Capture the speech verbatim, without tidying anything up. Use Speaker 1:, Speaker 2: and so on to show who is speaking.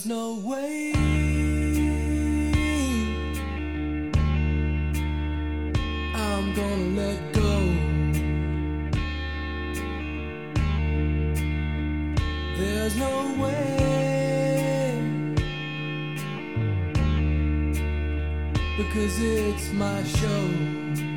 Speaker 1: no way I'm gonna let go. There's no way, because it's my show.